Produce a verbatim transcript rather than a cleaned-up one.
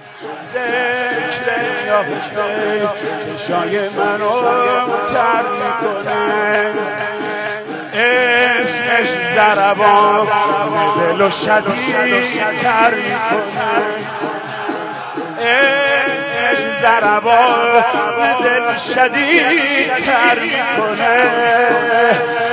ذکر یا حسین چشای منو تر میکنه، اسمش ضربان دل و شدید تر میکنه، اسمش ضربان دل شدید تر میکنه.